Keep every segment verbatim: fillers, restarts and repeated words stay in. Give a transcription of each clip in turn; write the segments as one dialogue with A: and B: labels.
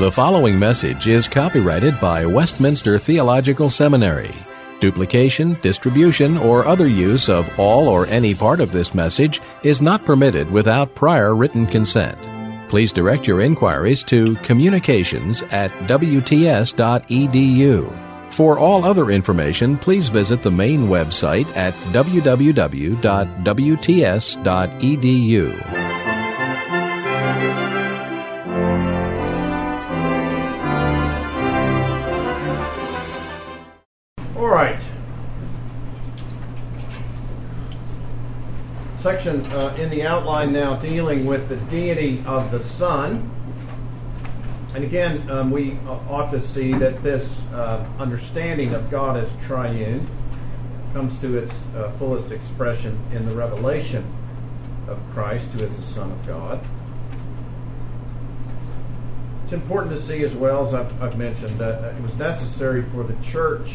A: The following message is copyrighted by Westminster Theological Seminary. Duplication, distribution, or other use of all or any part of this message is not permitted without prior written consent. Please direct your inquiries to communications at w t s dot e d u. For all other information, please visit the main website at w w w dot w t s dot e d u.
B: All right. Section uh, in the outline now dealing with the deity of the Son. And again, um, we ought to see that this uh, understanding of God as triune comes to its uh, fullest expression in the revelation of Christ, who is the Son of God. It's important to see as well, as I've, I've mentioned, that it was necessary for the church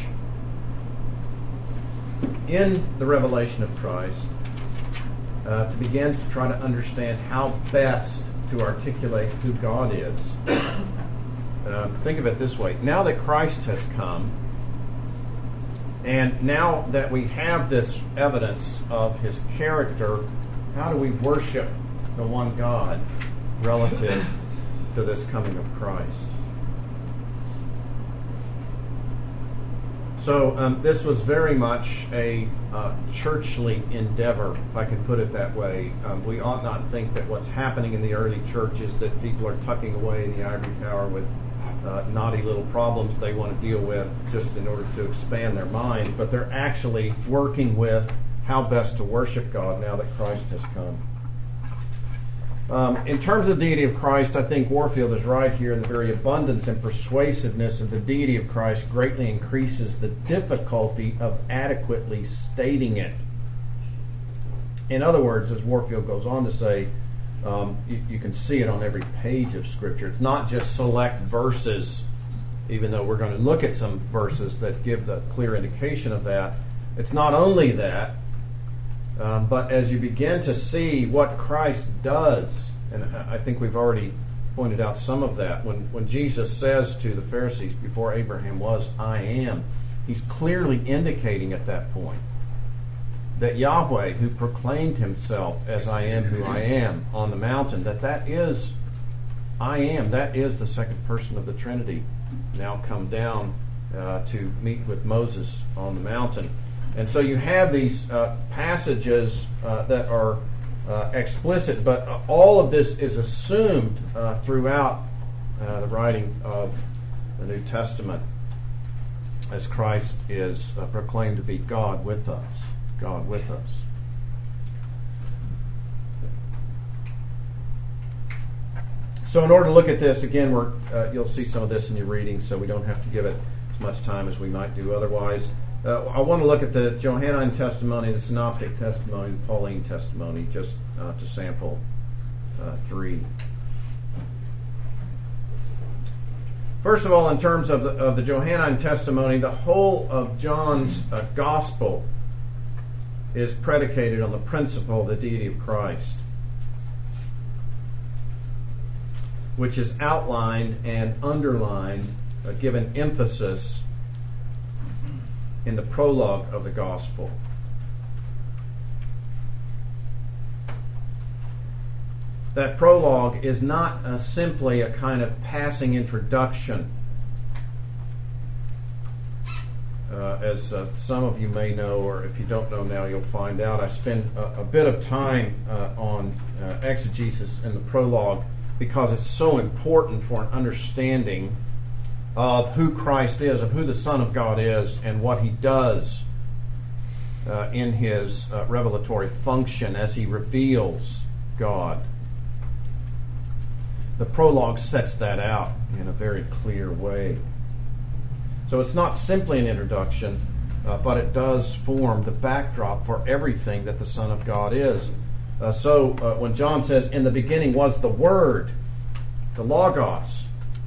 B: in the revelation of Christ uh, to begin to try to understand how best to articulate who God is. Uh, think of it this way. Now that Christ has come, and now that we have this evidence of his character, how do we worship the one God relative to this coming of Christ? So um, this was very much a uh, churchly endeavor, if I can put it that way. Um, we ought not think that what's happening in the early church is that people are tucking away in the ivory tower with uh, naughty little problems they want to deal with just in order to expand their mind, but they're actually working with how best to worship God now that Christ has come. Um, in terms of the deity of Christ, I think Warfield is right here. The very abundance and persuasiveness of the deity of Christ greatly increases the difficulty of adequately stating it. In other words, as Warfield goes on to say, um, you, you can see it on every page of Scripture. It's not just select verses, even though we're going to look at some verses that give the clear indication of that. It's not only that, Um, but as you begin to see what Christ does, and I think we've already pointed out some of that, when, when Jesus says to the Pharisees, before Abraham was, I am, he's clearly indicating at that point that Yahweh, who proclaimed himself as I am who I am on the mountain, that that is, I am, that is the second person of the Trinity, now come down uh, to meet with Moses on the mountain. And so you have these uh, passages uh, that are uh, explicit, but uh, all of this is assumed uh, throughout uh, the writing of the New Testament as Christ is uh, proclaimed to be God with us. God with us. So in order to look at this, again, we're, uh, you'll see some of this in your reading, so we don't have to give it as much time as we might do otherwise. Uh, I want to look at the Johannine testimony, the Synoptic testimony, the Pauline testimony, just uh, to sample uh, three. First of all, in terms of the, of the Johannine testimony, the whole of John's uh, gospel is predicated on the principle of the deity of Christ, which is outlined and underlined, uh, given emphasis in the prologue of the gospel. That prologue is not uh, simply a kind of passing introduction. Uh, as uh, some of you may know, or if you don't know now, you'll find out. I spend a, a bit of time uh, on uh, exegesis in the prologue because it's so important for an understanding of who Christ is, of who the Son of God is, and what he does uh, in his uh, revelatory function as he reveals God. The prologue sets that out in a very clear way. So it's not simply an introduction, uh, but it does form the backdrop for everything that the Son of God is. Uh, so uh, when John says, in the beginning was the Word, the Logos,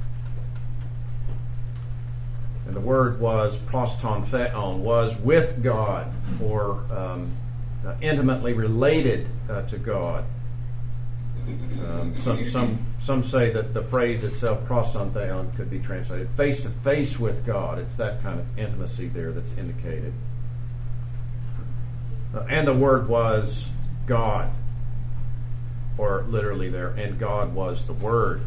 B: and the Word was proston theon, was with God, or um, uh, intimately related uh, to God. Um, some some some say that the phrase itself, proston theon, could be translated face to face with God. It's that kind of intimacy there that's indicated. Uh, and the word was God, or literally there, and God was the Word.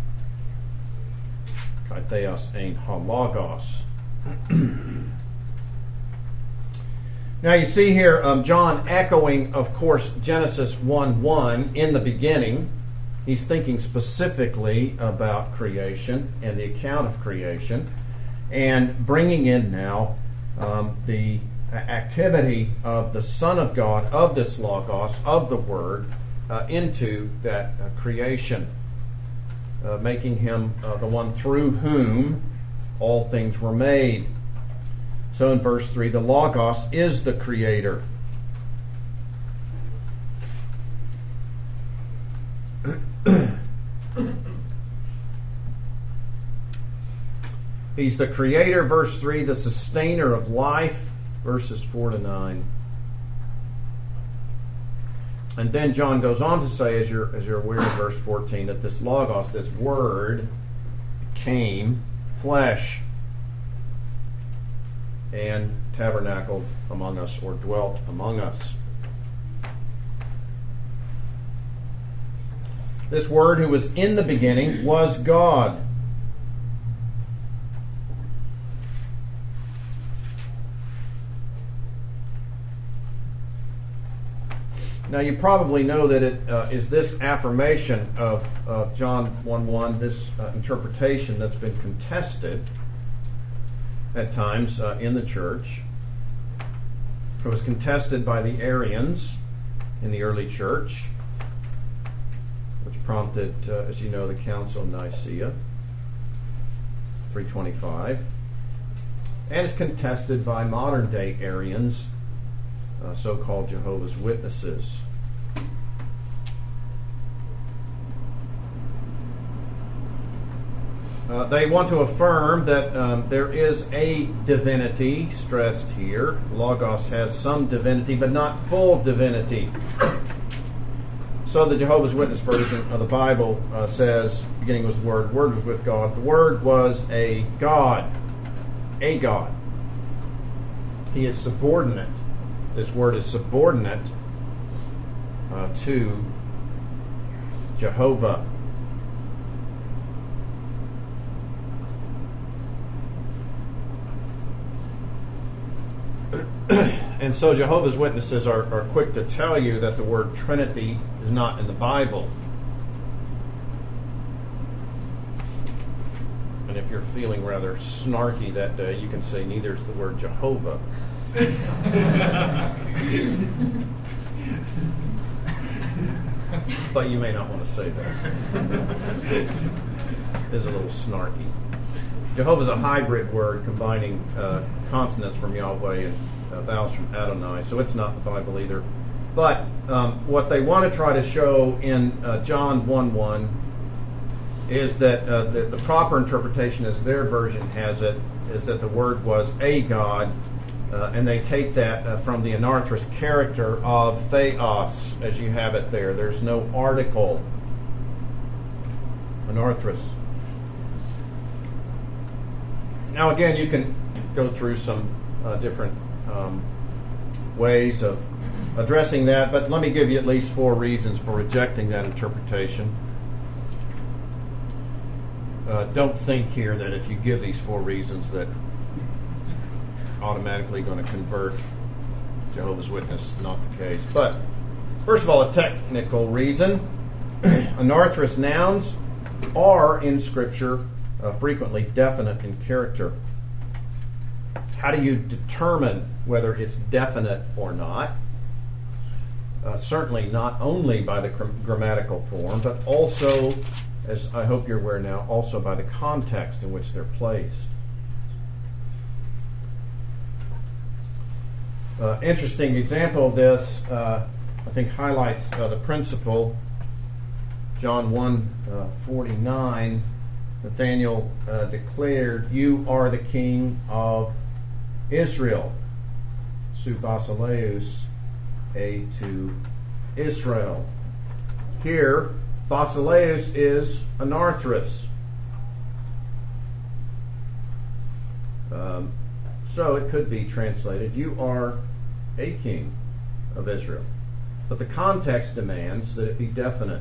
B: Kai theos ein ha logos. Now you see here um, John echoing, of course, Genesis one one in the beginning. He's thinking specifically about creation and the account of creation, and bringing in now um, the activity of the Son of God, of this Logos, of the Word, uh, into that uh, creation, uh, making him uh, the one through whom all things were made. So in verse three, the Logos is the Creator. He's the Creator, verse three, the sustainer of life, verses four to nine. And then John goes on to say, as you're, as you're aware of verse fourteen, that this Logos, this Word, became flesh and tabernacled among us, or dwelt among us. This Word, who was in the beginning, was God. Now you probably know that it uh, is this affirmation of uh, John one one, this uh, interpretation that's been contested at times uh, in the church. It was contested by the Arians in the early church, which prompted, uh, as you know, the Council of Nicaea, three twenty-five, and is contested by modern-day Arians, uh, so-called Jehovah's Witnesses. Uh, they want to affirm that um, there is a divinity stressed here. Logos has some divinity, but not full divinity. So the Jehovah's Witness version of the Bible uh, says, beginning with the Word, Word was with God. The Word was a God, a God. He is subordinate. This Word is subordinate uh, to Jehovah. And so Jehovah's Witnesses are, are quick to tell you that the word Trinity is not in the Bible. And if you're feeling rather snarky that day, you can say neither is the word Jehovah. But you may not want to say that. It's a little snarky. Jehovah is a hybrid word combining uh, consonants from Yahweh and uh, vowels from Adonai, so it's not the Bible either. But um, what they want to try to show in uh, John one one is that uh, the, the proper interpretation, as their version has it, is that the Word was a God, uh, and they take that uh, from the anarthrous character of theos, as you have it there. There's no article. Anarthrous. Now again, you can go through some uh, different um, ways of addressing that, but let me give you at least four reasons for rejecting that interpretation. Uh, don't think here that if you give these four reasons that automatically going to convert Jehovah's Witness. Not the case. But first of all, a technical reason. Anarthrous nouns are in Scripture Uh, frequently definite in character. How do you determine whether it's definite or not? Uh, certainly not only by the gr- grammatical form, but also, as I hope you're aware now, also by the context in which they're placed. Uh, interesting example of this, uh, I think, highlights uh, the principle. John one forty-nine. Nathanael uh, declared, "You are the King of Israel." Su basileus, a to Israel. Here, Basileus is Anarthrus. Um, so it could be translated, you are a king of Israel. But the context demands that it be definite.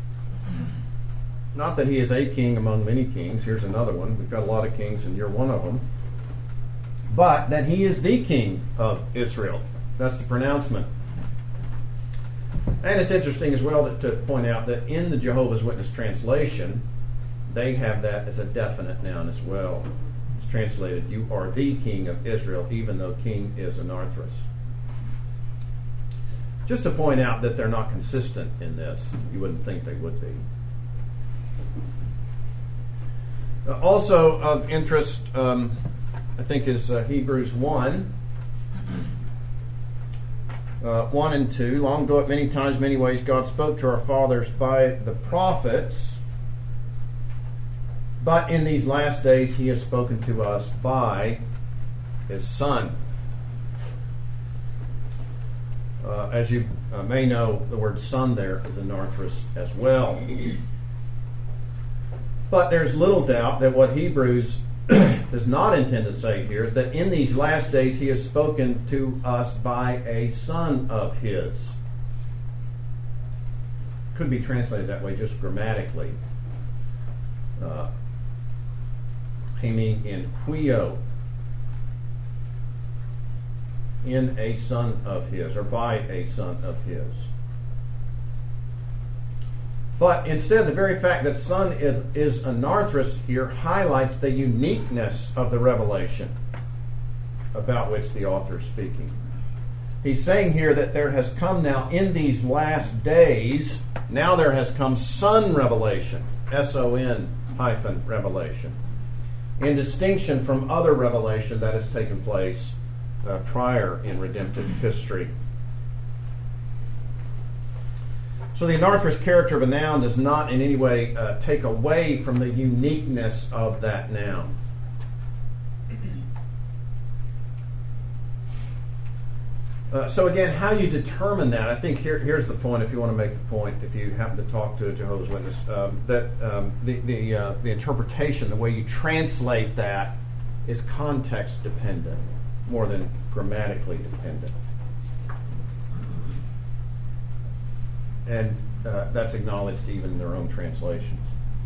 B: Not that he is a king among many kings. Here's another one. We've got a lot of kings and you're one of them. But that he is the king of Israel. That's the pronouncement. And it's interesting as well to, to point out that in the Jehovah's Witness translation, they have that as a definite noun as well. It's translated, you are the king of Israel, even though king is Anarthrus. Just to point out that they're not consistent in this. You wouldn't think they would be. Uh, also of interest, um, I think, is uh, Hebrews one. Uh, one and two. Long ago, at many times, many ways, God spoke to our fathers by the prophets. But in these last days, he has spoken to us by his Son. Uh, as you uh, may know, the word son there is Anarthrus as well. But there's little doubt that what Hebrews does not intend to say here is that in these last days he has spoken to us by a son of his. Could be translated that way just grammatically. Uh, Hemi in quio. In a son of his, or by a son of his. But instead, the very fact that son is, is Anarthrus here highlights the uniqueness of the revelation about which the author is speaking. He's saying here that there has come now in these last days, now there has come son revelation, S O N hyphen revelation, in distinction from other revelation that has taken place uh, prior in redemptive history. So the Anarthrus character of a noun does not in any way uh, take away from the uniqueness of that noun. Uh, so again, how you determine that, I think here, here's the point, if you want to make the point, if you happen to talk to a Jehovah's Witness, um, that um, the, the, uh, the interpretation, the way you translate that is context dependent more than grammatically dependent. And uh, that's acknowledged even in their own translations.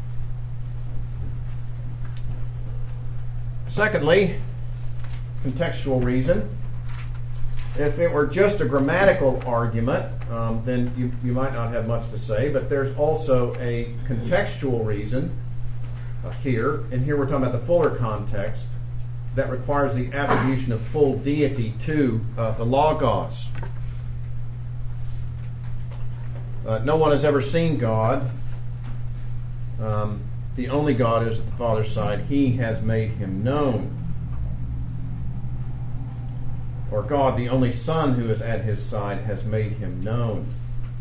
B: Secondly, contextual reason. If it were just a grammatical argument, um, then you, you might not have much to say, but there's also a contextual reason uh, here, and here we're talking about the fuller context, that requires the attribution of full deity to uh, the Logos. Uh, no one has ever seen God. Um, the only God is at the Father's side. He has made him known. Or God, the only Son who is at his side, has made him known.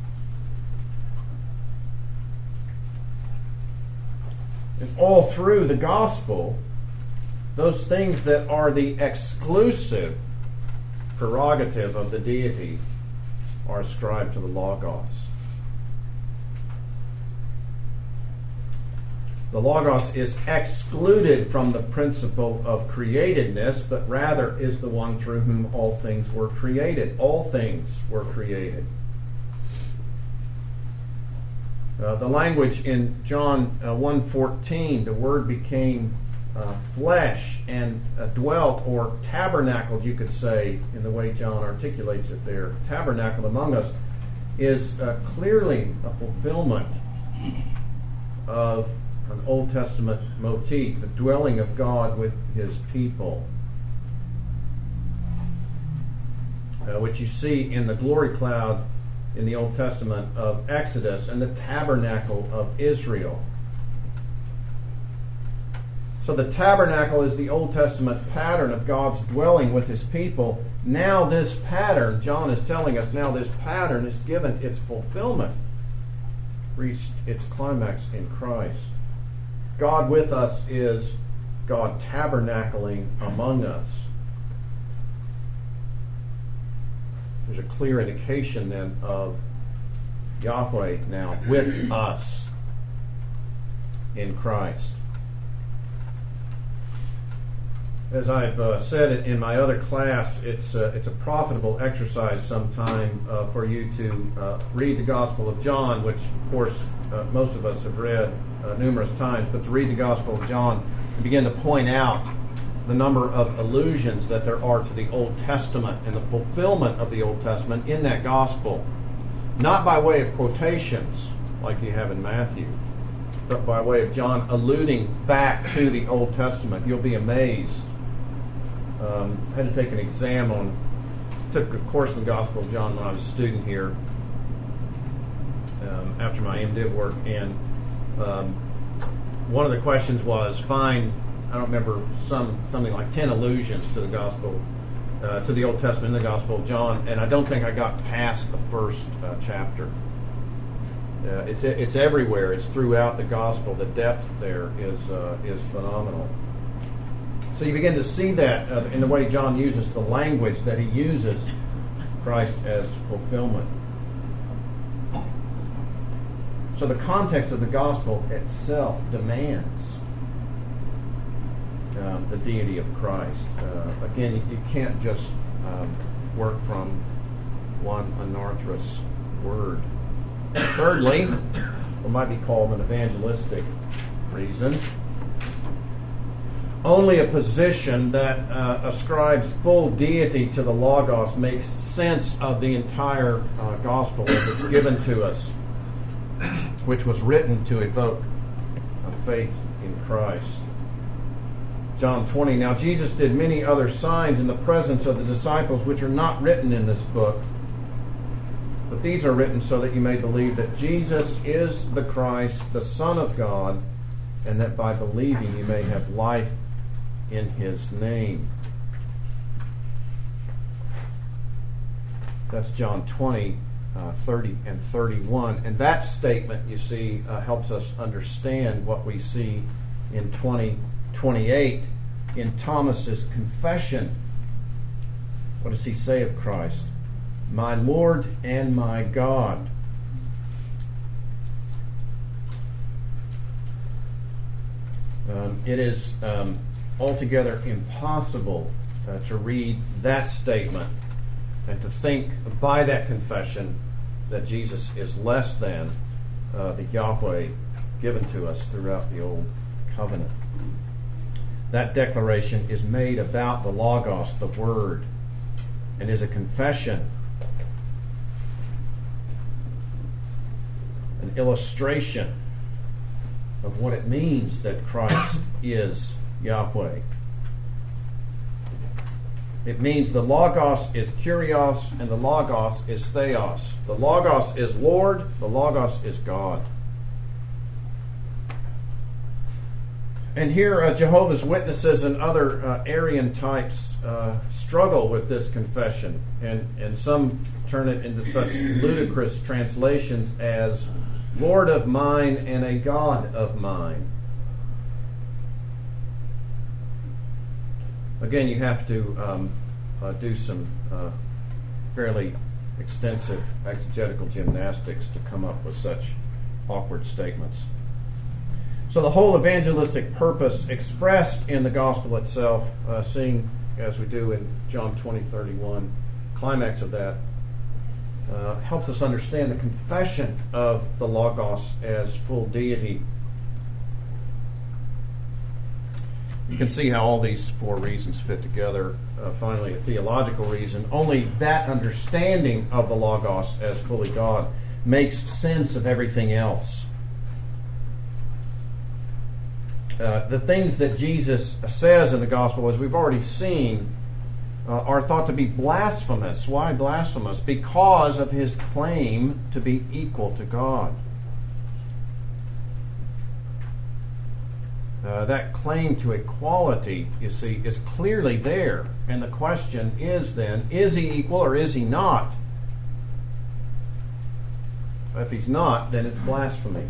B: And all through the gospel, those things that are the exclusive prerogative of the deity are ascribed to the Logos. The Logos is excluded from the principle of createdness, but rather is the one through whom all things were created. All things were created. Uh, the language in John uh, one fourteen, the Word became uh, flesh and uh, dwelt, or tabernacled, you could say, in the way John articulates it there, tabernacled among us, is uh, clearly a fulfillment of an Old Testament motif, the dwelling of God with his people, uh, which you see in the glory cloud in the Old Testament of Exodus and the tabernacle of Israel. So the tabernacle is the Old Testament pattern of God's dwelling with his people. Now this pattern, John is telling us, now this pattern is given its fulfillment, reached its climax in Christ. God with us is God tabernacling among us. There's a clear indication then of Yahweh now with us in Christ. As I've uh, said it in my other class, it's uh, it's a profitable exercise sometime uh, for you to uh, read the Gospel of John, which of course uh, most of us have read uh, numerous times, but to read the Gospel of John and begin to point out the number of allusions that there are to the Old Testament and the fulfillment of the Old Testament in that Gospel, not by way of quotations like you have in Matthew, but by way of John alluding back to the Old Testament. You'll be amazed. Um, I had to take an exam on, took a course in the Gospel of John when I was a student here um, after my MDiv work, and um, one of the questions was find, I don't remember, some something like ten allusions to the Gospel, uh, to the Old Testament in the Gospel of John, and I don't think I got past the first uh, chapter. Uh, it's it's everywhere. It's throughout the Gospel. The depth there is uh, is phenomenal. So you begin to see that uh, in the way John uses the language that he uses Christ as fulfillment. So the context of the Gospel itself demands um, the deity of Christ. Uh, again, you, you can't just um, work from one anarthrous word. Thirdly, what might be called an evangelistic reason. Only a position that uh, ascribes full deity to the Logos makes sense of the entire uh, Gospel as it's given to us, which was written to evoke a faith in Christ. John twenty, now Jesus did many other signs in the presence of the disciples which are not written in this book, but these are written so that you may believe that Jesus is the Christ, the Son of God, and that by believing you may have life in his name. That's John twenty, uh, thirty and thirty-one. And that statement, you see, uh, helps us understand what we see in twenty twenty-eight in Thomas's confession. What does he say of Christ? My Lord and my God. Um, it is um, altogether impossible uh, to read that statement and to think by that confession that Jesus is less than uh, the Yahweh given to us throughout the Old Covenant. That declaration is made about the Logos, the Word, and is a confession, an illustration of what it means that Christ is Yahweh. It means the Logos is Kyrios and the Logos is Theos. The Logos is Lord, the Logos is God. And here uh, Jehovah's Witnesses and other uh, Arian types uh, struggle with this confession, and, and some turn it into such ludicrous translations as Lord of mine and a God of mine. Again, you have to um, uh, do some uh, fairly extensive exegetical gymnastics to come up with such awkward statements. So the whole evangelistic purpose expressed in the gospel itself, uh, seeing as we do in John twenty, thirty-one, climax of that, uh, helps us understand the confession of the Logos as full deity. You can see how all these four reasons fit together. Uh, finally, a theological reason. Only that understanding of the Logos as fully God makes sense of everything else. Uh, the things that Jesus says in the gospel, as we've already seen, uh, are thought to be blasphemous. Why blasphemous? Because of his claim to be equal to God. Uh, that claim to equality, you see, is clearly there. And the question is then, is he equal or is he not? If he's not, then it's blasphemy.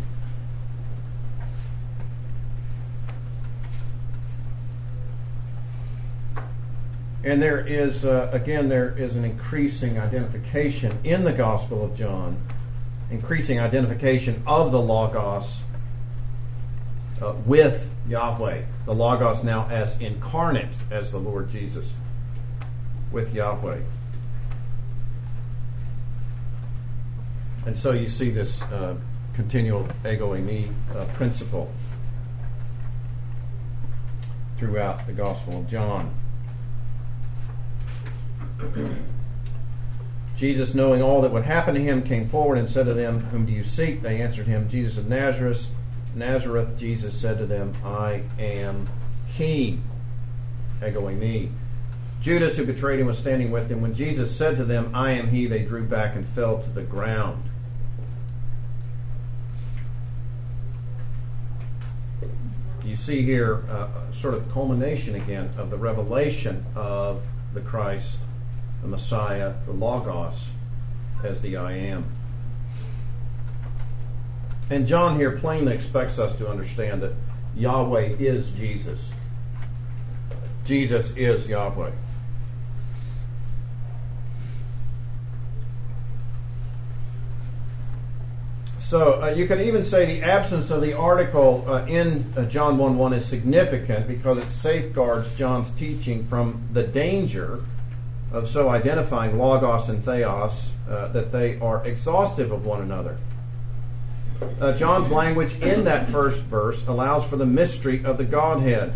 B: And there is, uh, again, there is an increasing identification in the Gospel of John increasing identification of the Logos uh, with Yahweh. The Logos now as incarnate as the Lord Jesus with Yahweh. And so you see this uh, continual ego eimi uh, principle throughout the Gospel of John. Jesus, knowing all that would happen to him, came forward and said to them, "Whom do you seek?" They answered him, "Jesus of Nazareth." Nazareth. Jesus said to them, "I am he." Ego eimi. Judas, who betrayed him, was standing with him. When Jesus said to them, "I am he," they drew back and fell to the ground. You see here uh, a sort of culmination again of the revelation of the Christ, the Messiah, the Logos, as the I Am. And John here plainly expects us to understand that Yahweh is Jesus. Jesus is Yahweh. So uh, you can even say the absence of the article uh, in uh, John one one is significant because it safeguards John's teaching from the danger of so identifying Logos and Theos uh, that they are exhaustive of one another. Uh, John's language in that first verse allows for the mystery of the Godhead.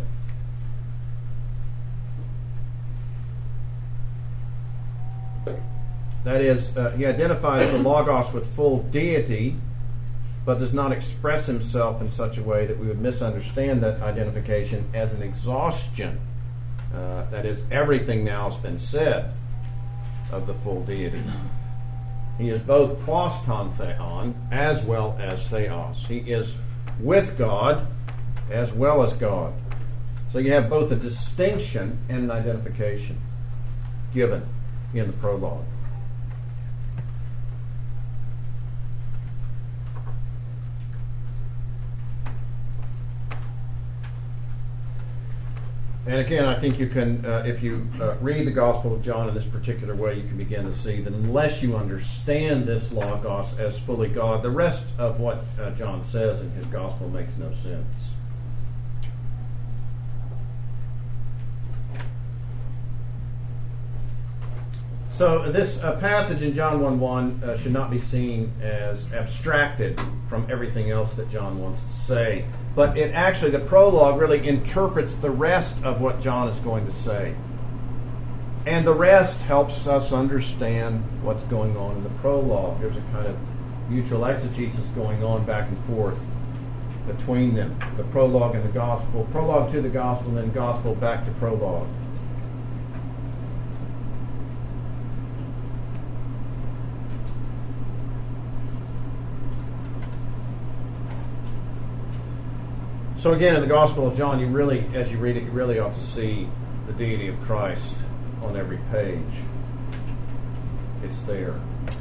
B: That is, uh, he identifies the Logos with full deity, but does not express himself in such a way that we would misunderstand that identification as an exhaustion. Uh, that is, everything now has been said of the full deity. He is both pros ton theon as well as theos. He is with God as well as God. So you have both a distinction and an identification given in the prologue. And again, I think you can, uh, if you uh, read the Gospel of John in this particular way, you can begin to see that unless you understand this Logos as fully God, the rest of what uh, John says in his Gospel makes no sense. So this uh, passage in John one one uh, should not be seen as abstracted from everything else that John wants to say. But it actually, the prologue really interprets the rest of what John is going to say. And the rest helps us understand what's going on in the prologue. There's a kind of mutual exegesis going on back and forth between them. The prologue and the gospel. Prologue to the gospel, and then gospel back to prologue. So again, in the Gospel of John, you really, as you read it, you really ought to see the deity of Christ on every page. It's there.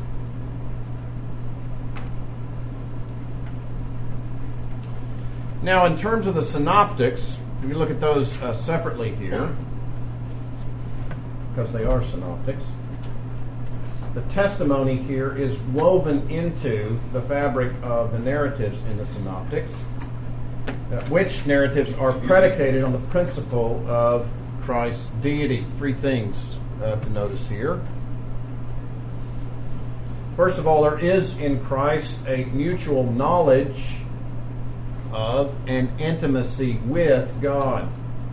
B: Now, in terms of the synoptics, if you look at those uh, separately here, because they are synoptics, the testimony here is woven into the fabric of the narratives in the synoptics. Uh, which narratives are predicated on the principle of Christ's deity. Three things uh, to notice here. First of all, there is in Christ a mutual knowledge of and intimacy with God.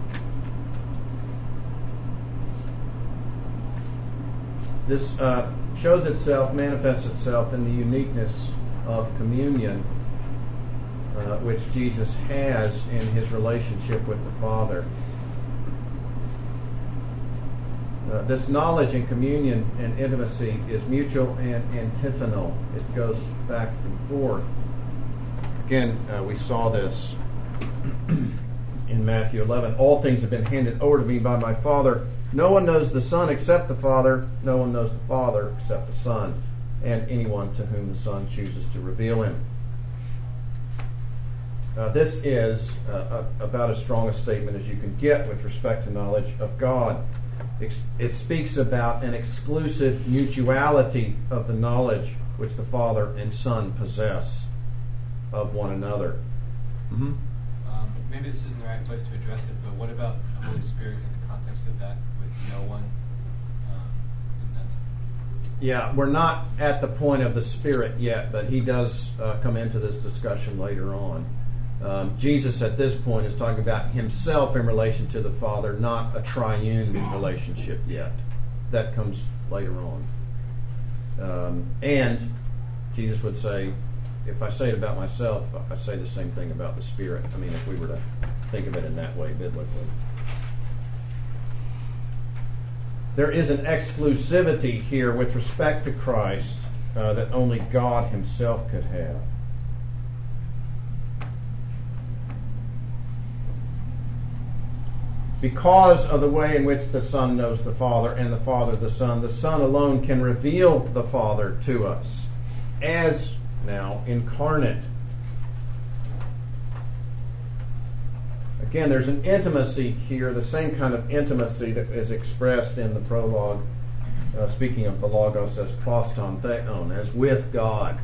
B: This uh, shows itself, manifests itself in the uniqueness of communion Uh, which Jesus has in his relationship with the Father. Uh, this knowledge and communion and intimacy is mutual and antiphonal. It goes back and forth. Again, uh, we saw this in Matthew eleven. All things have been handed over to me by my Father. No one knows the Son except the Father. No one knows the Father except the Son, and anyone to whom the Son chooses to reveal him. Uh, this is uh, a, about as strong a statement as you can get with respect to knowledge of God. It, it speaks about an exclusive mutuality of the knowledge which the Father and Son possess of one another. Mm-hmm.
C: Um, maybe this isn't the right place to address it, but what about the Holy Spirit in the context of that with no one? Um, and that's
B: Yeah, we're not at the point of the Spirit yet, but he does uh, come into this discussion later on. Um, Jesus at this point is talking about himself in relation to the Father, not a triune relationship yet. That comes later on. Um, and Jesus would say, if I say it about myself, I say the same thing about the Spirit. I mean, if we were to think of it in that way biblically. There is an exclusivity here with respect to Christ uh, that only God himself could have. Because of the way in which the Son knows the Father and the Father the Son, the Son alone can reveal the Father to us as now incarnate. Again, there's an intimacy here, the same kind of intimacy that is expressed in the prologue, uh, speaking of the Logos as proston theon, as with God.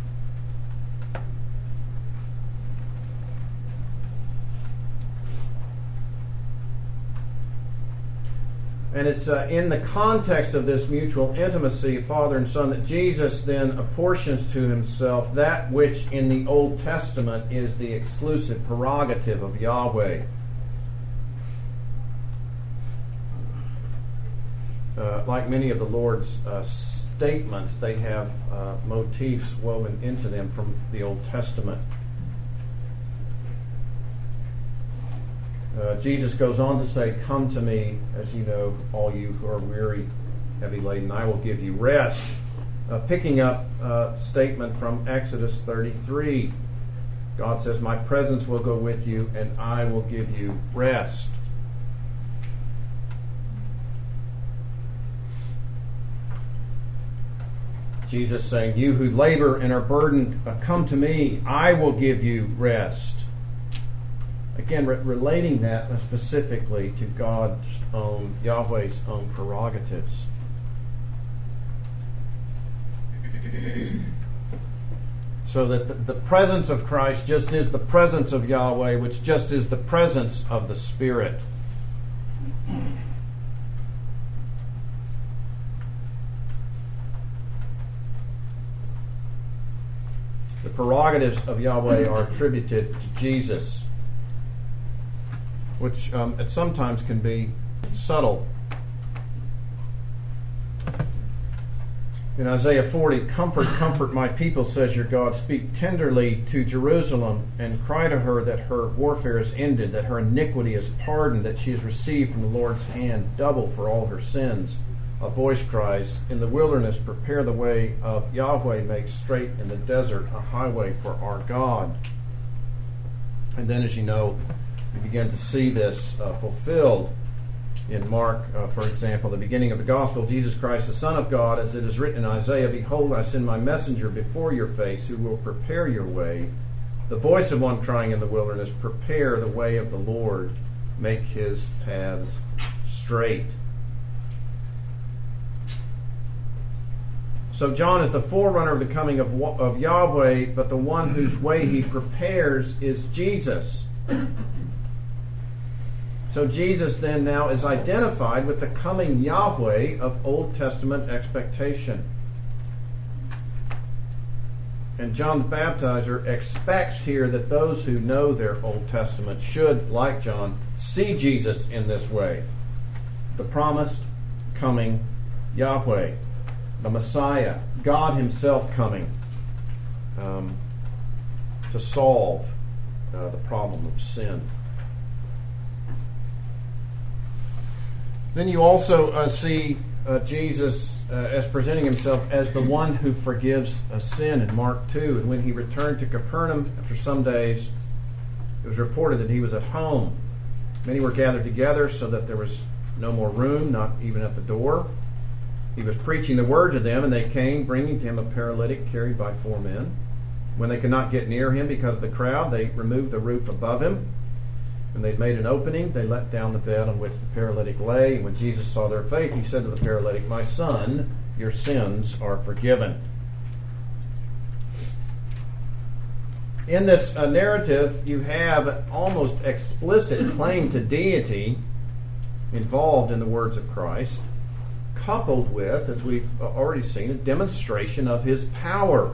B: And it's uh, in the context of this mutual intimacy, Father and Son, that Jesus then apportions to himself that which in the Old Testament is the exclusive prerogative of Yahweh. Uh, like many of the Lord's uh, statements, they have uh, motifs woven into them from the Old Testament. Uh, Jesus goes on to say, "Come to me, as you know, all you who are weary, heavy laden, I will give you rest." Uh, picking up a statement from Exodus thirty-three. God says, "My presence will go with you, and I will give you rest." Jesus saying, "You who labor and are burdened, uh, come to me, I will give you rest." Again, re- relating that specifically to God's own, Yahweh's own prerogatives. So that the, the presence of Christ just is the presence of Yahweh, which just is the presence of the Spirit. The prerogatives of Yahweh are attributed to Jesus, which um, at sometimes can be subtle. In Isaiah forty, "Comfort, comfort my people, says your God. Speak tenderly to Jerusalem, and cry to her that her warfare is ended, that her iniquity is pardoned, that she has received from the Lord's hand double for all her sins." A voice cries, "In the wilderness prepare the way of Yahweh, make straight in the desert a highway for our God." And then, as you know, we begin to see this uh, fulfilled in Mark, uh, for example, the beginning of the gospel. Jesus Christ, the Son of God, as it is written in Isaiah, "Behold, I send my messenger before your face, who will prepare your way." The voice of one crying in the wilderness, "Prepare the way of the Lord, make his paths straight." So John is the forerunner of the coming of, of Yahweh, but the one whose way he prepares is Jesus. So Jesus then now is identified with the coming Yahweh of Old Testament expectation. And John the Baptizer expects here that those who know their Old Testament should, like John, see Jesus in this way. The promised coming Yahweh, the Messiah, God himself coming um, to solve uh, the problem of sin. Then you also uh, see uh, Jesus uh, as presenting himself as the one who forgives a sin in Mark two. And when he returned to Capernaum after some days, it was reported that he was at home. Many were gathered together so that there was no more room, not even at the door. He was preaching the word to them, and they came, bringing to him a paralytic carried by four men. When they could not get near him because of the crowd, they removed the roof above him. When they'd made an opening, they let down the bed on which the paralytic lay. And when Jesus saw their faith, he said to the paralytic, "My son, your sins are forgiven." In this uh, narrative, you have an almost explicit claim to deity involved in the words of Christ, coupled with, as we've already seen, a demonstration of his power.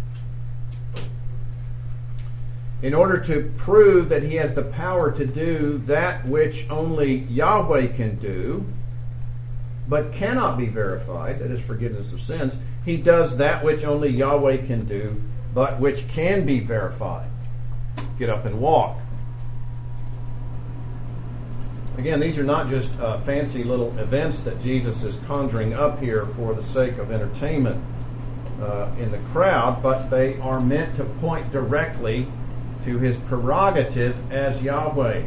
B: In order to prove that he has the power to do that which only Yahweh can do, but cannot be verified, that is forgiveness of sins, he does that which only Yahweh can do, but which can be verified. Get up and walk. Again, these are not just uh, fancy little events that Jesus is conjuring up here for the sake of entertainment uh, in the crowd, but they are meant to point directly to his prerogative as Yahweh.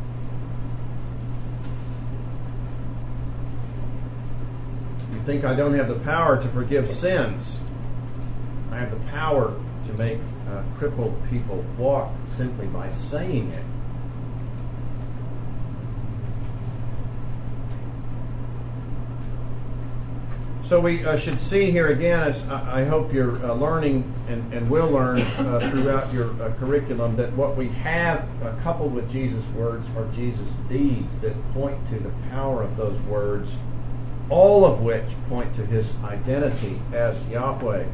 B: You think I don't have the power to forgive sins? I have the power to make uh, crippled people walk simply by saying it. So we uh, should see here again, as I hope you're uh, learning and, and will learn uh, throughout your uh, curriculum, that what we have uh, coupled with Jesus' words are Jesus' deeds that point to the power of those words, all of which point to his identity as Yahweh.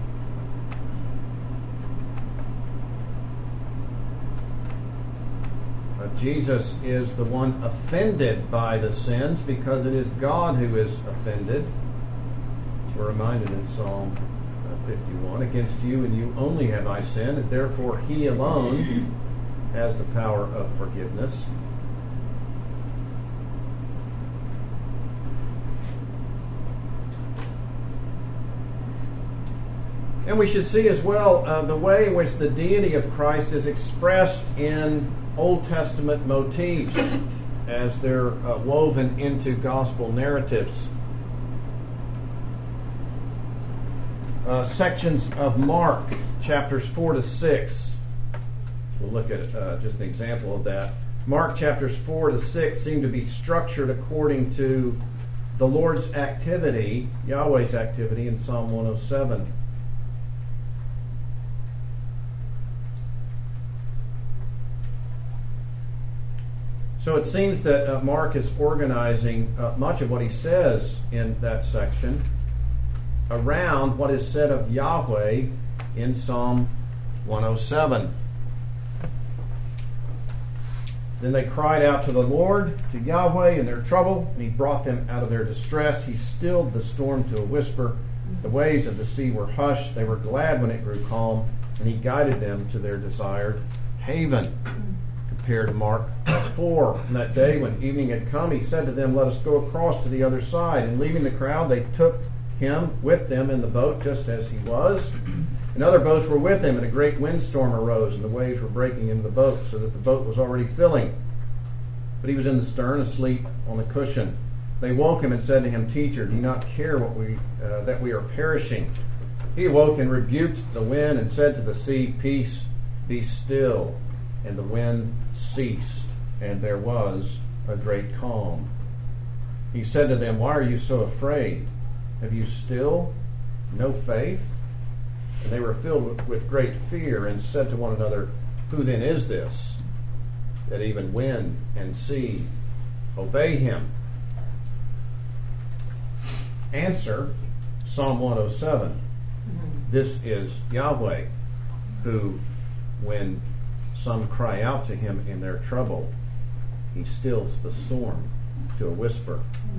B: Uh, Jesus is the one offended by the sins because it is God who is offended. We're reminded in Psalm fifty-one, against you and you only have I sinned, and therefore he alone has the power of forgiveness. And we should see as well uh, the way in which the deity of Christ is expressed in Old Testament motifs as they're uh, woven into gospel narratives. Uh, sections of Mark, chapters four to six. We'll look at uh, just an example of that. Mark chapters four to six seem to be structured according to the Lord's activity, Yahweh's activity in Psalm one oh seven. So it seems that uh, Mark is organizing uh, much of what he says in that section around what is said of Yahweh in Psalm one oh seven. Then they cried out to the Lord, to Yahweh, in their trouble, and he brought them out of their distress. He stilled the storm to a whisper. The waves of the sea were hushed. They were glad when it grew calm, and he guided them to their desired haven. Compared to Mark four. On that day, when evening had come, he said to them, let us go across to the other side. And leaving the crowd, they took him with them in the boat, just as he was. And other boats were with him, and a great windstorm arose, and the waves were breaking into the boat, so that the boat was already filling. But he was in the stern, asleep on the cushion. They woke him and said to him, Teacher, do you not care what we uh, that we are perishing? He awoke and rebuked the wind and said to the sea, Peace, be still. And the wind ceased, and there was a great calm. He said to them, Why are you so afraid? Have you still no faith? And they were filled with, with great fear and said to one another, Who then is this, that even wind and sea obey him? Answer, Psalm one oh seven. This is Yahweh, who, when some cry out to him in their trouble, he stills the storm to a whisper.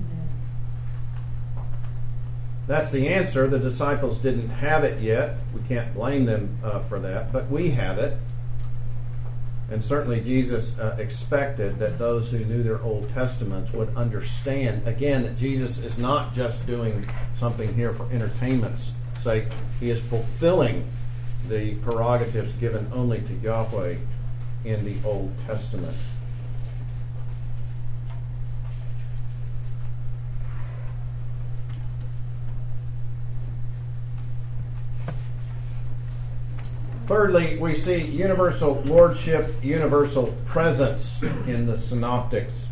B: That's the answer. The disciples didn't have it yet. We can't blame them uh, for that, but we have it. And certainly Jesus uh, expected that those who knew their Old Testaments would understand, again, that Jesus is not just doing something here for entertainment's sake. He is fulfilling the prerogatives given only to Yahweh in the Old Testament. Thirdly, we see universal lordship, universal presence in the synoptics.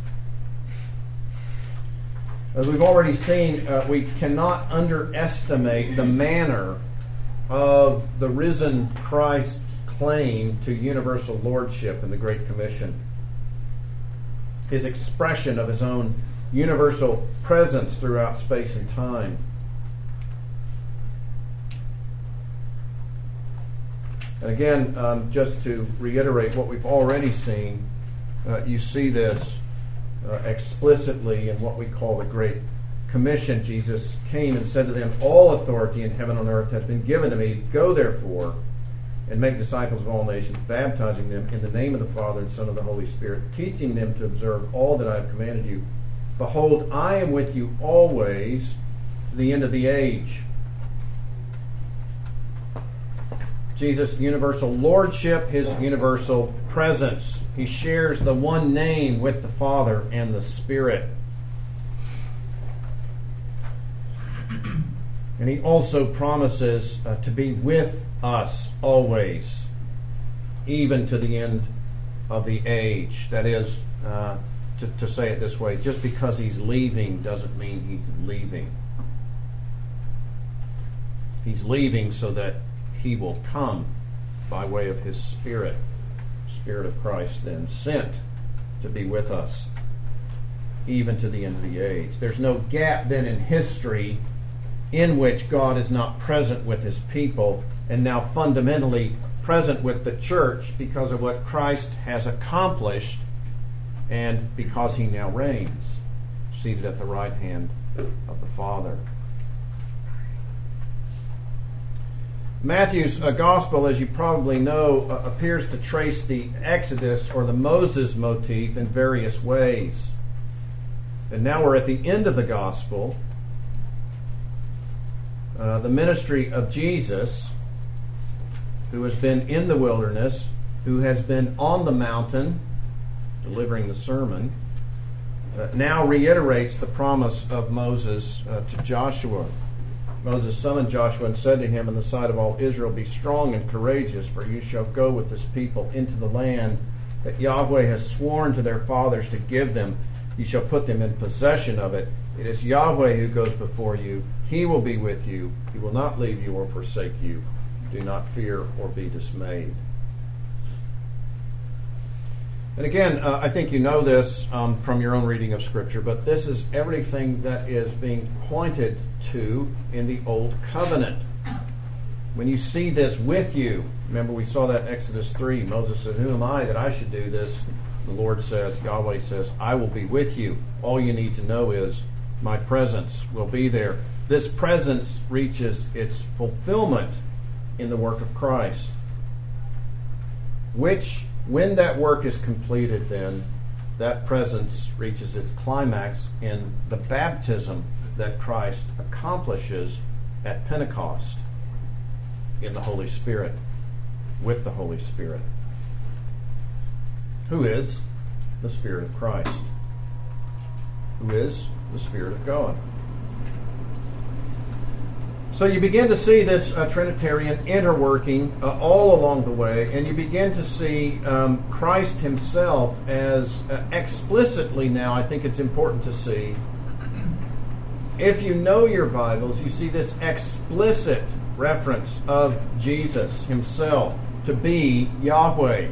B: As we've already seen, uh, we cannot underestimate the manner of the risen Christ's claim to universal lordship in the Great Commission. His expression of his own universal presence throughout space and time. And again, um, just to reiterate what we've already seen, uh, you see this uh, explicitly in what we call the Great Commission. Jesus came and said to them, "All authority in heaven and on earth has been given to me. Go therefore and make disciples of all nations, baptizing them in the name of the Father and Son and the Holy Spirit, teaching them to observe all that I have commanded you. Behold, I am with you always to the end of the age." Jesus' universal lordship, his universal presence. He shares the one name with the Father and the Spirit. And he also promises uh, to be with us always, even to the end of the age. That is, uh, to, to say it this way, just because he's leaving doesn't mean he's leaving. He's leaving so that he will come by way of his Spirit, Spirit of Christ then sent to be with us, even to the end of the age. There's no gap then in history in which God is not present with his people, and now fundamentally present with the church because of what Christ has accomplished and because he now reigns, seated at the right hand of the Father. Matthew's uh, gospel, as you probably know, uh, appears to trace the Exodus or the Moses motif in various ways. And now we're at the end of the gospel. Uh, the ministry of Jesus, who has been in the wilderness, who has been on the mountain delivering the sermon, uh, now reiterates the promise of Moses uh, to Joshua. Moses summoned Joshua and said to him in the sight of all Israel, "Be strong and courageous, for you shall go with this people into the land that Yahweh has sworn to their fathers to give them. You shall put them in possession of it. It is Yahweh who goes before you. He will be with you. He will not leave you or forsake you. Do not fear or be dismayed." And again, uh, I think you know this um, from your own reading of Scripture, but this is everything that is being pointed to in the Old Covenant. When you see this with you, remember we saw that in Exodus three. Moses said, "Who am I that I should do this?" The Lord says, Yahweh says, "I will be with you. All you need to know is my presence will be there." This presence reaches its fulfillment in the work of Christ, which, when that work is completed, then that presence reaches its climax in the baptism that Christ accomplishes at Pentecost in the Holy Spirit, with the Holy Spirit, who is the Spirit of Christ, who is the Spirit of God. So you begin to see this uh, Trinitarian interworking uh, all along the way, and you begin to see um, Christ himself as uh, explicitly now, I think it's important to see, if you know your Bibles, you see this explicit reference of Jesus himself to be Yahweh.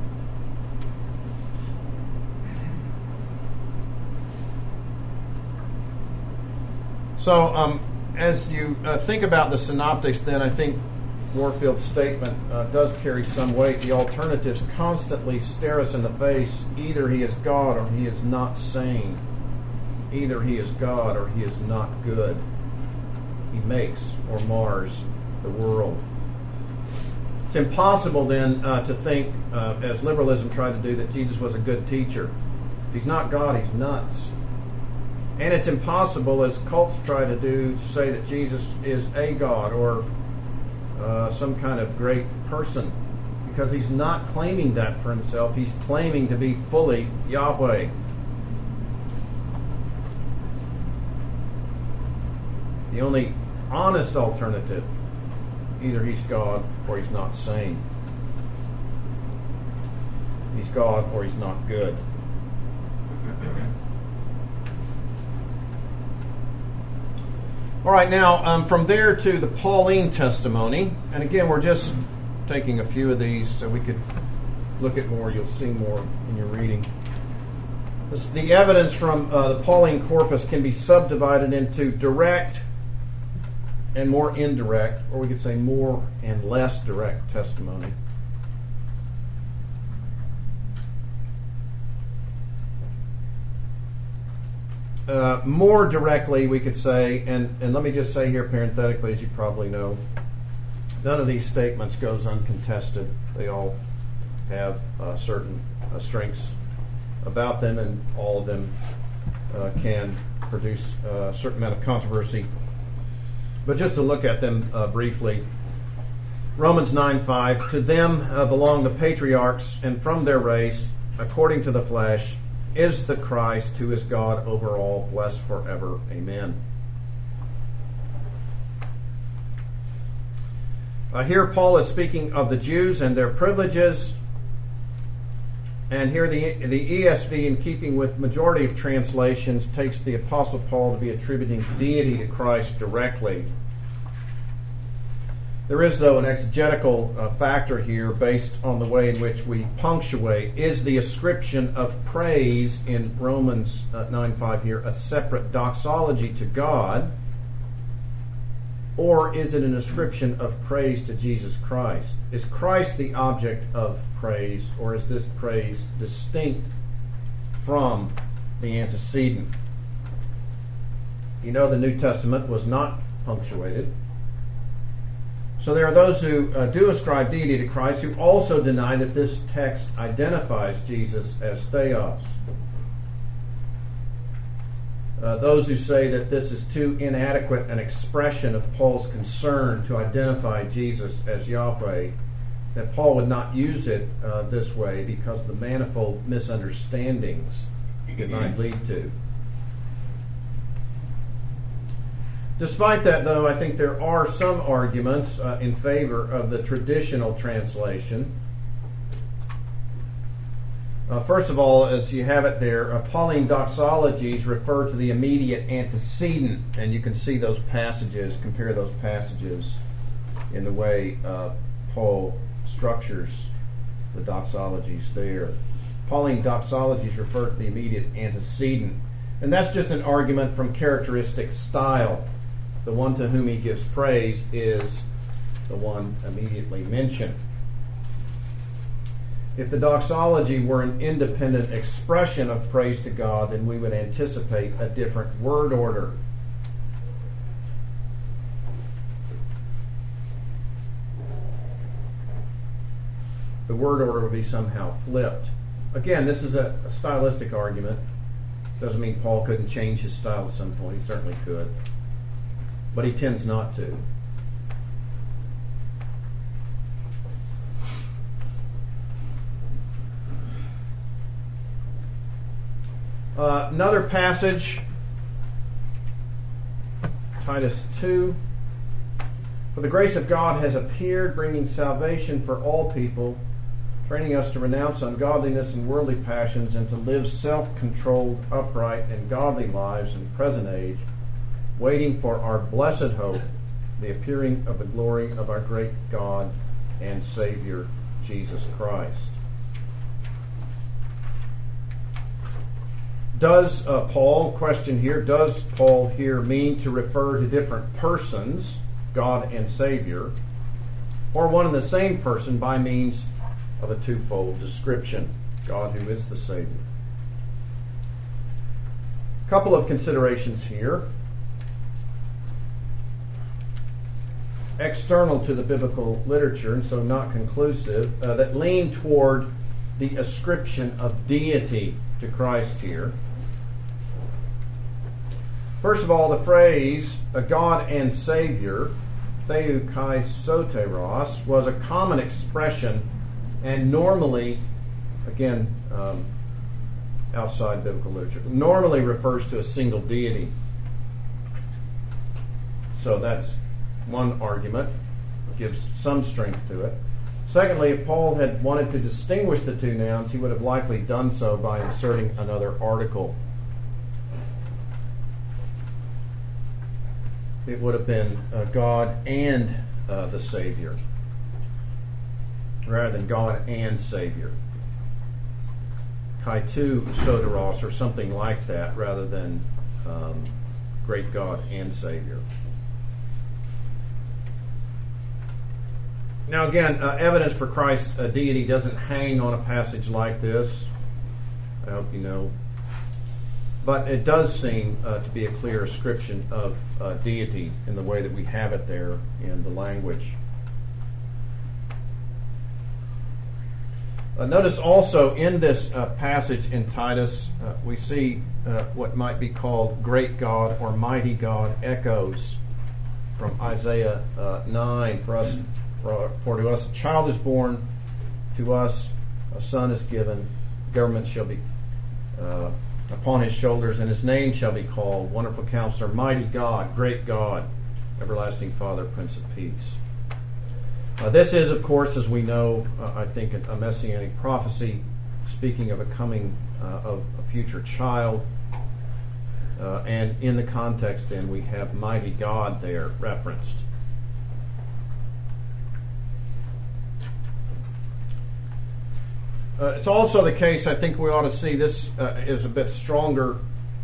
B: So, um, as you uh, think about the synoptics, then I think Warfield's statement uh, does carry some weight. The alternatives constantly stare us in the face. Either he is God or he is not sane. Either he is God or he is not good. He makes or mars the world. It's impossible then uh, to think, uh, as liberalism tried to do, that Jesus was a good teacher. If he's not God, he's nuts. And it's impossible, as cults try to do, to say that Jesus is a God or uh, some kind of great person, because he's not claiming that for himself. He's claiming to be fully Yahweh. The only honest alternative, either he's God or he's not sane. He's God or he's not good. All right, now um, from there to the Pauline testimony, and again we're just taking a few of these so we could look at more. You'll see more in your reading. This, the evidence from uh, the Pauline corpus can be subdivided into direct and more indirect, or we could say more and less direct testimony. Uh, more directly, we could say, and, and let me just say here parenthetically, as you probably know, none of these statements goes uncontested. They all have uh, certain uh, strengths about them, and all of them uh, can produce uh, a certain amount of controversy. But just to look at them uh, briefly, Romans nine five, to them uh, belong the patriarchs, and from their race, according to the flesh, is the Christ, who is God over all, blessed forever. Amen. Uh, here Paul is speaking of the Jews and their privileges. And here the, the E S V, in keeping with majority of translations, takes the Apostle Paul to be attributing deity to Christ directly. There is, though, an exegetical uh, factor here based on the way in which we punctuate. Is the ascription of praise in Romans uh, nine five here a separate doxology to God? Or is it an ascription of praise to Jesus Christ? Is Christ the object of praise, or is this praise distinct from the antecedent? You know, the New Testament was not punctuated. So there are those who uh, do ascribe deity to Christ who also deny that this text identifies Jesus as Theos. Uh, those who say that this is too inadequate an expression of Paul's concern to identify Jesus as Yahweh, that Paul would not use it uh, this way because of the manifold misunderstandings it might lead to. Despite that, though, I think there are some arguments uh, in favor of the traditional translation. Uh, first of all, as you have it there, uh, Pauline doxologies refer to the immediate antecedent, and you can see those passages, compare those passages in the way uh, Paul structures the doxologies there. Pauline doxologies refer to the immediate antecedent, and that's just an argument from characteristic style. The one to whom he gives praise is the one immediately mentioned. If the doxology were an independent expression of praise to God, then we would anticipate a different word order. The word order would be somehow flipped. Again, this is a, a stylistic argument. Doesn't mean Paul couldn't change his style at some point. He certainly could. But he tends not to. Uh, another passage, Titus two. For the grace of God has appeared, bringing salvation for all people, training us to renounce ungodliness and worldly passions, and to live self-controlled, upright, and godly lives in the present age, waiting for our blessed hope, the appearing of the glory of our great God and Savior, Jesus Christ. Does uh, Paul, question here, does Paul here mean to refer to different persons, God and Savior, or one and the same person by means of a twofold description, God who is the Savior? A couple of considerations here. External to the biblical literature, and so not conclusive, uh, that lean toward the ascription of deity to Christ here. First of all, the phrase a God and Savior, Theou Kai Soteros, was a common expression and normally, again, um, outside biblical literature, normally refers to a single deity. So that's one argument, gives some strength to it. Secondly, if Paul had wanted to distinguish the two nouns, he would have likely done so by inserting another article. It would have been uh, God and uh, the Savior. rather than God and Savior. Kai tu soteros, or something like that, rather than um, great God and Savior. Now again, uh, evidence for Christ's uh, deity doesn't hang on a passage like this. I hope you know. But it does seem uh, to be a clear ascription of uh, deity in the way that we have it there in the language. Uh, notice also in this uh, passage in Titus, uh, we see uh, what might be called great God or mighty God echoes from Isaiah uh, nine. For us, for, for to us a child is born, to us a son is given, government shall be uh, upon his shoulders, and his name shall be called Wonderful Counselor, Mighty God, Great God, Everlasting Father, Prince of Peace. Uh, this is, of course, as we know, uh, I think, a messianic prophecy, speaking of a coming uh, of a future child. Uh, and in the context, then, we have mighty God there referenced. Uh, it's also the case, I think we ought to see this uh, is a bit stronger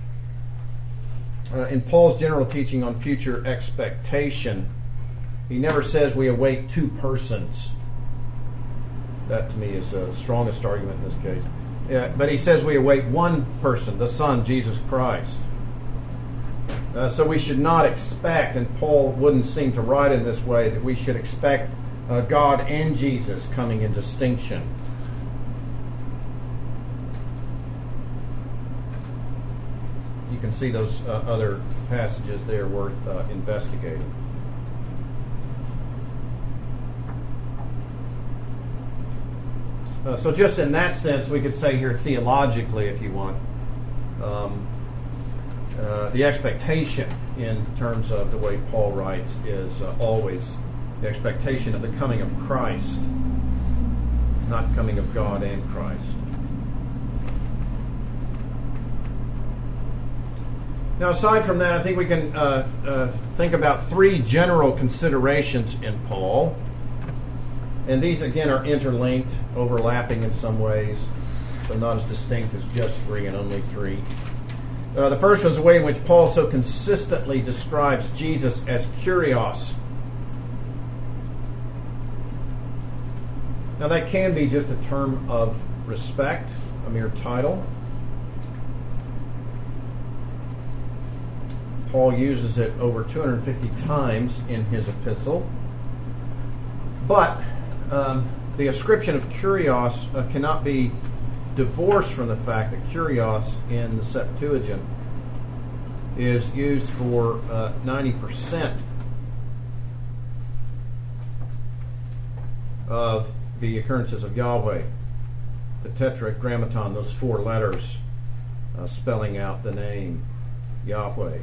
B: uh, in Paul's general teaching on future expectation. He never says we await two persons. That, to me, is the strongest argument in this case. Yeah, but he says we await one person, the Son, Jesus Christ. Uh, so we should not expect, and Paul wouldn't seem to write in this way, that we should expect uh, God and Jesus coming in distinction. You can see those uh, other passages there worth uh, investigating. Uh, so just in that sense, we could say here theologically, if you want, um, uh, the expectation in terms of the way Paul writes is uh, always the expectation of the coming of Christ, not coming of God and Christ. Now, aside from that, I think we can uh, uh, think about three general considerations in Paul. And these, again, are interlinked, overlapping in some ways, so not as distinct as just three and only three. Uh, the first was the way in which Paul so consistently describes Jesus as Kyrios. Now, that can be just a term of respect, a mere title. Paul uses it over two hundred fifty times in his epistle. But um, the ascription of Kyrios uh, cannot be divorced from the fact that Kyrios in the Septuagint is used for uh, ninety percent of the occurrences of Yahweh. The Tetragrammaton, those four letters uh, spelling out the name Yahweh.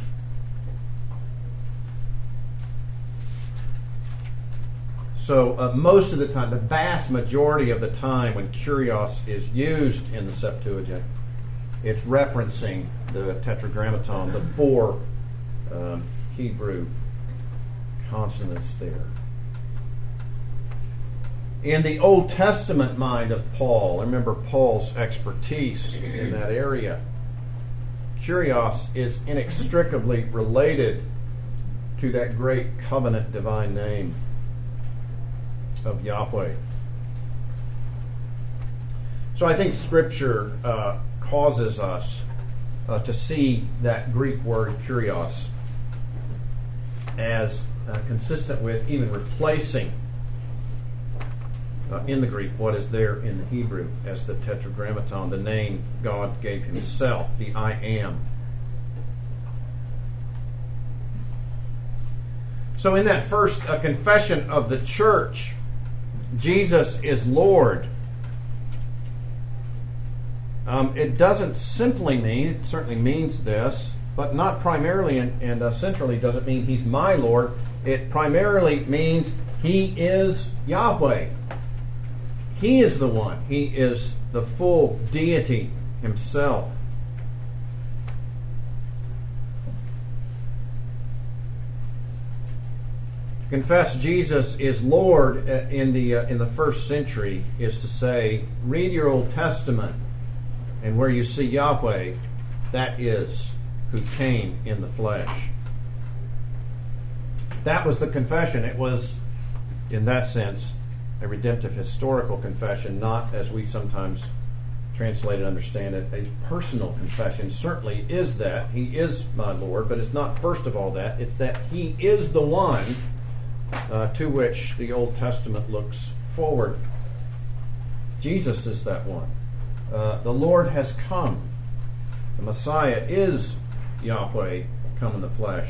B: So uh, most of the time, the vast majority of the time when Kyrios is used in the Septuagint, it's referencing the Tetragrammaton, the four um, Hebrew consonants there. In the Old Testament mind of Paul, remember Paul's expertise in that area, Kyrios is inextricably related to that great covenant divine name of Yahweh. So I think Scripture uh, causes us uh, to see that Greek word Kyrios as uh, consistent with, even replacing uh, in the Greek what is there in the Hebrew as the Tetragrammaton, the name God gave himself, the I Am. So in that first uh, confession of the church, Jesus is Lord. Um, it doesn't simply mean, it certainly means this, but not primarily and, and uh, centrally does it mean He's my Lord. It primarily means He is Yahweh. He is the one. He is the full deity Himself. Confess Jesus is Lord in the uh, in the first century is to say, read your Old Testament, and where you see Yahweh, that is who came in the flesh. That was the confession. It was, in that sense, a redemptive historical confession, not, as we sometimes translate and understand it, a personal confession. Certainly is that. He is my Lord, but it's not first of all that. It's that He is the one uh, to which the Old Testament looks forward. Jesus is that one. Uh, the Lord has come. The Messiah is Yahweh come in the flesh.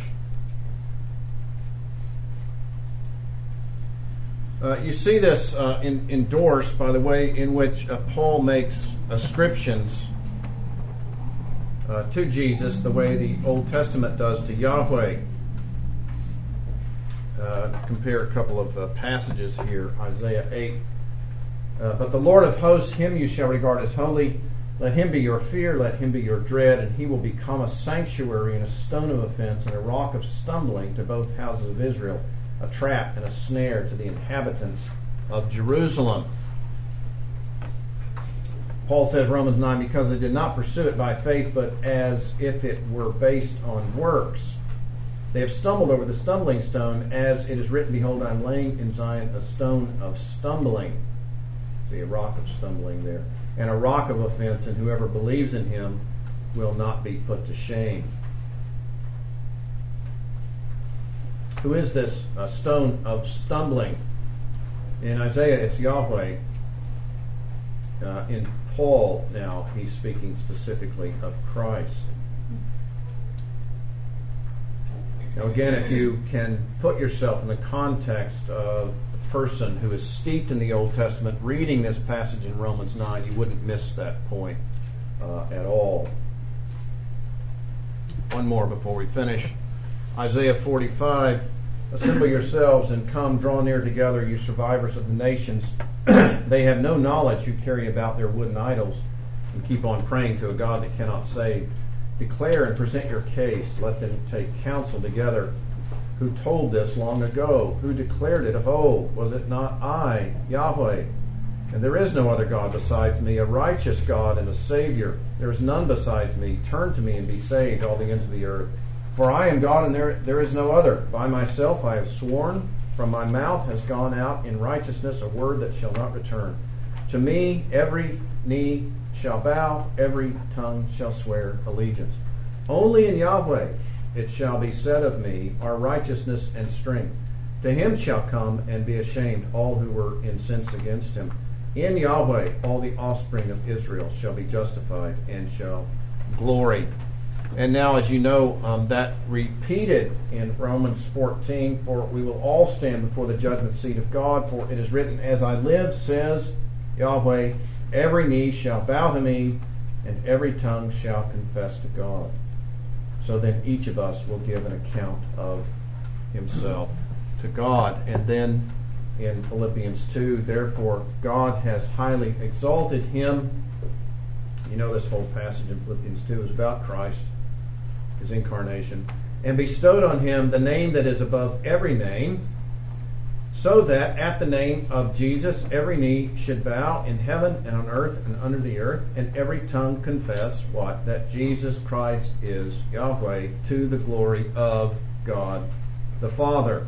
B: Uh, you see this uh, in, endorsed by the way in which uh, Paul makes ascriptions uh, to Jesus, the way the Old Testament does to Yahweh. Uh, compare a couple of uh, passages here. Isaiah eight. Uh, but the Lord of hosts, Him you shall regard as holy. Let Him be your fear, let Him be your dread, and He will become a sanctuary and a stone of offense and a rock of stumbling to both houses of Israel, a trap and a snare to the inhabitants of Jerusalem. Paul says, Romans nine, because they did not pursue it by faith, but as if it were based on works. They have stumbled over the stumbling stone, as it is written, behold, I am laying in Zion a stone of stumbling. See, a rock of stumbling there. And a rock of offense, and whoever believes in Him will not be put to shame. Who is this uh, stone of stumbling? In Isaiah, it's Yahweh. Uh, in Paul, now, he's speaking specifically of Christ. Now, again, if you can put yourself in the context of a person who is steeped in the Old Testament, reading this passage in Romans nine, you wouldn't miss that point uh, at all. One more before we finish. Isaiah forty-five, assemble yourselves and come, draw near together, you survivors of the nations. They have no knowledge who carry about their wooden idols and keep on praying to a God that cannot save. Declare and present your case. Let them take counsel together. Who told this long ago? Who declared it of old? Was it not I, Yahweh? And there is no other God besides me, a righteous God and a Savior. There is none besides me. Turn to me and be saved, all the ends of the earth. For I am God, and there, there is no other. By myself I have sworn. From my mouth has gone out in righteousness a word that shall not return. To me every knee shall bow, every tongue shall swear allegiance. Only in Yahweh it shall be said of me, our righteousness and strength. To Him shall come and be ashamed all who were incensed against Him. In Yahweh all the offspring of Israel shall be justified and shall glory. And now, as you know, um, that repeated in Romans fourteen, for we will all stand before the judgment seat of God, for it is written, as I live, says Yahweh, every knee shall bow to me, and every tongue shall confess to God. So then each of us will give an account of himself to God. And then in Philippians two, therefore God has highly exalted Him. You know this whole passage in Philippians two is about Christ, His incarnation, and bestowed on Him the name that is above every name, so that at the name of Jesus every knee should bow in heaven and on earth and under the earth, and every tongue confess what? That Jesus Christ is Yahweh, to the glory of God the Father.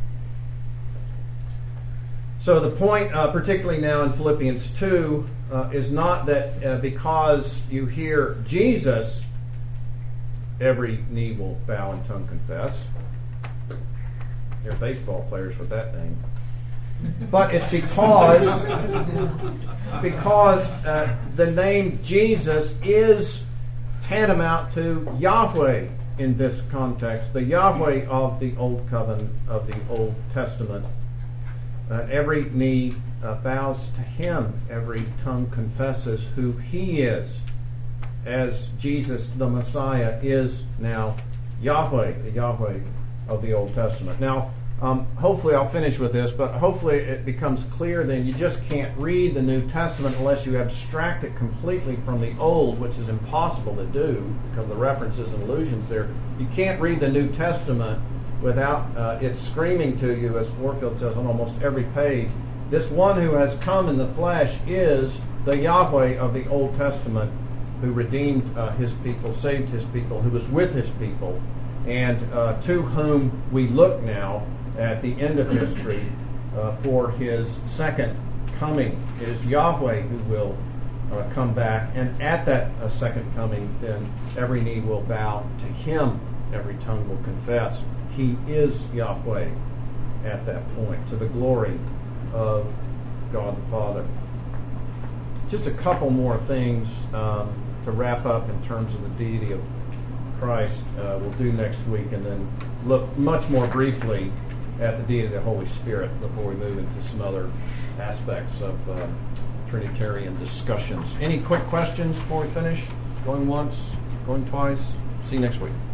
B: So the point, uh, particularly now in Philippians two, uh, is not that uh, because you hear Jesus, every knee will bow and tongue confess. They're baseball players with that name. But it's because because uh, the name Jesus is tantamount to Yahweh in this context, the Yahweh of the Old Covenant, of the Old Testament. Uh, every knee uh, bows to Him. Every tongue confesses who He is, as Jesus the Messiah is now Yahweh, the Yahweh of the Old Testament. Now, um, hopefully I'll finish with this, but hopefully it becomes clear then you just can't read the New Testament unless you abstract it completely from the Old, which is impossible to do because of the references and allusions there. You can't read the New Testament without uh, it screaming to you, as Warfield says on almost every page, this one who has come in the flesh is the Yahweh of the Old Testament, who redeemed uh, his people, saved his people, who was with his people, and uh, to whom we look now at the end of history uh, for his second coming. It is Yahweh who will uh, come back, and at that uh, second coming, then every knee will bow to him, every tongue will confess. He is Yahweh at that point, to the glory of God the Father. Just a couple more things um, to wrap up in terms of the deity of Christ. Uh, we'll do next week, and then look much more briefly at the deity of the Holy Spirit before we move into some other aspects of uh, Trinitarian discussions. Any quick questions before we finish? Going once, going twice? See you next week.